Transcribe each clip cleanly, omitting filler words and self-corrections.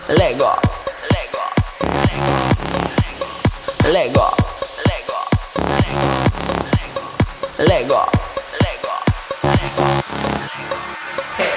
Lego, Lego, Lego, Lego, Lego, Lego, Lego, Lego. Hey.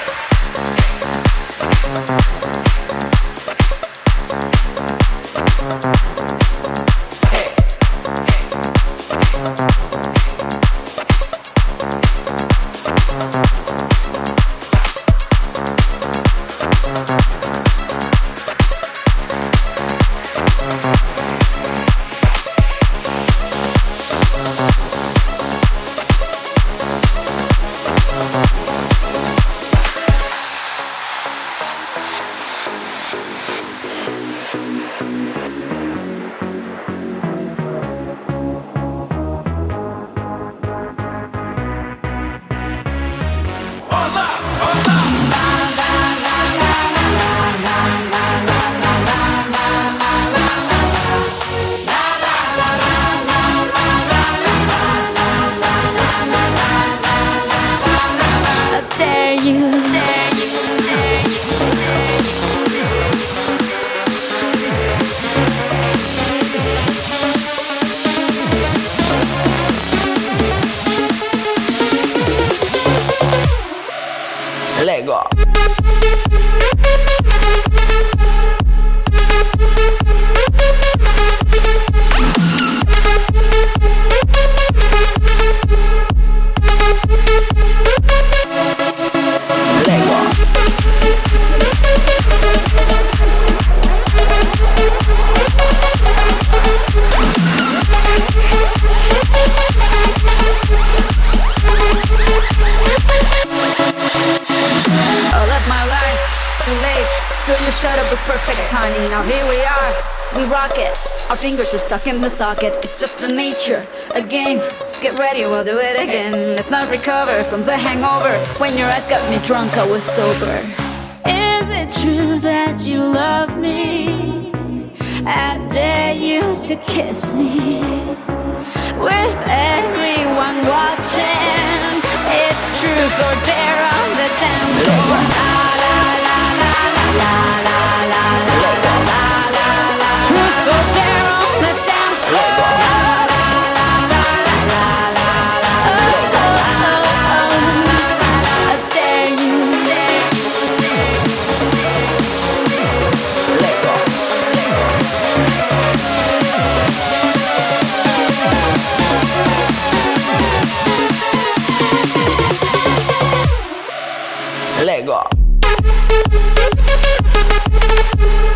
Lego. Till you shut up with perfect timing. Now here we are, we rock it. Our fingers are stuck in the socket. It's just a nature, a game. Get ready, we'll do it again. Let's not recover from the hangover. When your eyes got me drunk, I was sober. Is it true that you love me? I dare you to kiss me. With everyone watching, it's truth or dare on the dance floor. La la la la la la la la. Truth or dare on the dance floor. La la la la la la la. I dare you. Lego, Lego. Lego.